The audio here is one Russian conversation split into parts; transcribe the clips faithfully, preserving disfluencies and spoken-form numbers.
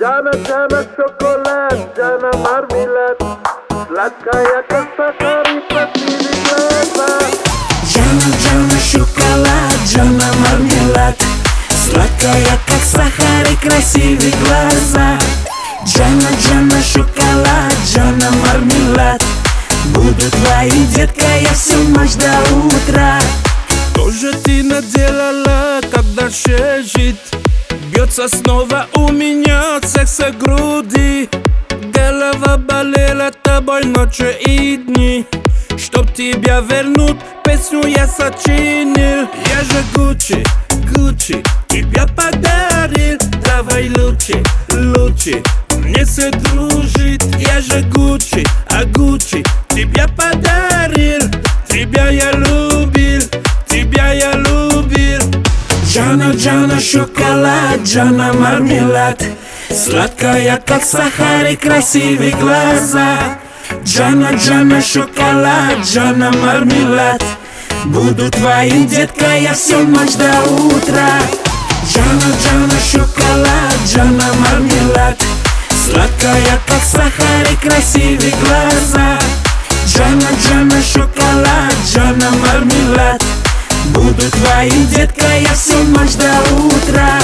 Джана, Джана, шоколад, Джана, мармелад, сладкая, как сахар и красивый глаза. Джана, Джана, шоколад, Джана, мармелад, сладкая, как сахар и красивый глаза. Джана, Джана, шоколад, Джана, мармелад, буду твоей деткой я всю ночь до утра. Что же ты наделала, как дальше жить? Бьется снова у меня секса груди. Голова болела тобой ночи и дни. Чтоб тебя вернуть, песню я сочинил. Я же Гуччи, Гуччи, тебя подарил. Давай лучше, лучше мне содружить. Я же Гуччи, а Гуччи тебя подарил. Тебя я любил, тебя я любил. Джана, Джана, шоколад, Джана, мармелад, сладкая, как сахар и красивые глаза. Джана, Джана, шоколад, Джана, мармелад, буду твоей деткой я всю ночь до утра. Джана, Джана, шоколад, Джана, мармелад, сладкая, как сахар и красивые глаза. Джана, Джана, шоколад, Джана, мармелад, буду твоей деткой я всю ночь до утра.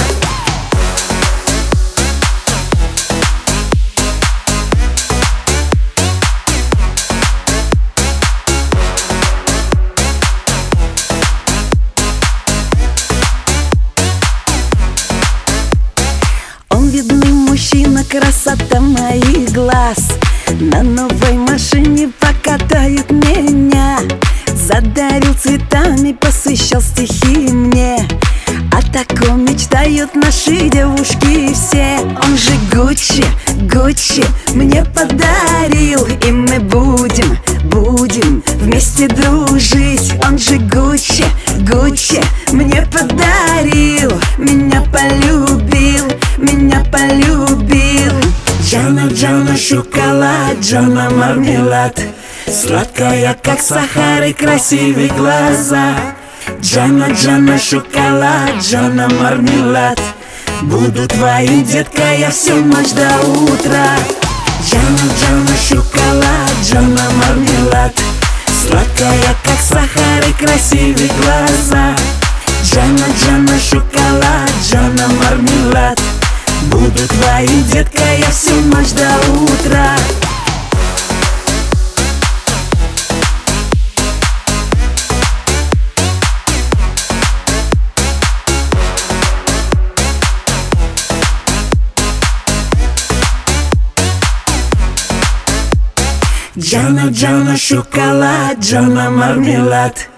Он видный мужчина, красота моих глаз. На новой машине покатает меня. Задарил цветами, посвящал стихи мне. О таком мечтают наши девушки все. Он же Гуччи, Гуччи мне подарил. И мы будем, будем вместе дружить. Он же Гуччи, Гуччи мне подарил. Меня полюбил, меня полюбил. Джана, Джана, шоколад, Джана, мармелад, сладкая, как сахар и красивые глаза. Джана, Джана, шоколад, Джана, мармелад, буду твоей деткой я всю ночь до утра. Джана, Джана, шоколад, Джана, мармелад, сладкая, как сахар и красивые глаза. Джана, Джана, шоколад, Джана, мармелад, буду твоей деткой я всю ночь до утра. Джана, Джана, шоколад, Джана, мармелад,